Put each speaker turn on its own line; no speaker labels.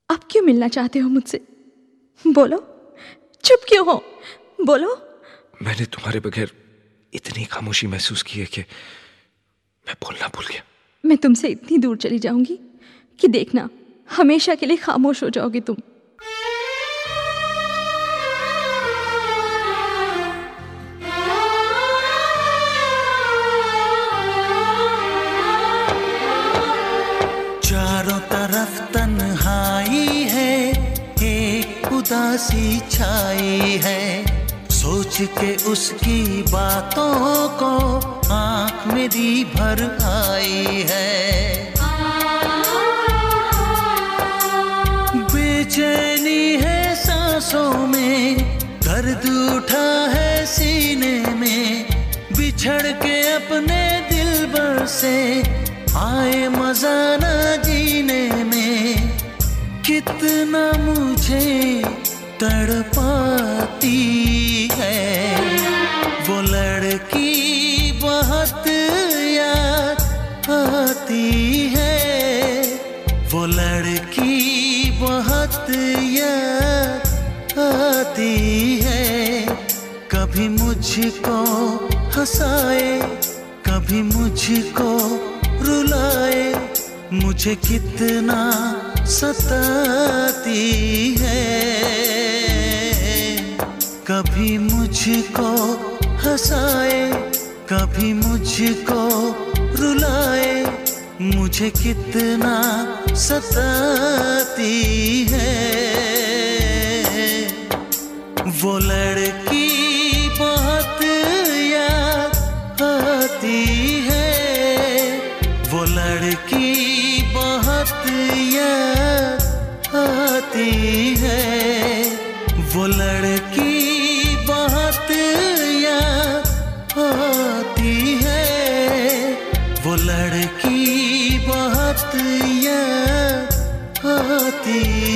अब क्यों मिलना चाहते हो मुझसे? बोलो, चुप क्यों हो? बोलो।
मैंने तुम्हारे बगैर इतनी खामोशी महसूस की है कि मैं बोलना भूल गया।
मैं तुमसे इतनी दूर चली जाऊंगी कि देखना, हमेशा के लिए खामोश हो जाओगे तुम।
चारों तरफ तन्हाई है, एक उदासी छाई है। सोच के उसकी बातों को आँख मेरी भर आई है। बेचैनी है सांसों में, दर्द उठा है सीने में। बिछड़ के अपने दिलबर से आए मजा न जीने में। कितना मुझे तड़पाती है वो लड़की, बहुत याद आती है वो लड़की, बहुत याद आती है। कभी मुझको हंसाए, कभी मुझको रुलाए, मुझे कितना सताती है। कभी मुझको हंसाए, कभी मुझको रुलाए, मुझे कितना सताती है वो लड़की, बहुत याद आती है वो लड़की, बहुत याद आती है वो लड़की, बहुत याद आती है वो लड़की, बहुत याद आती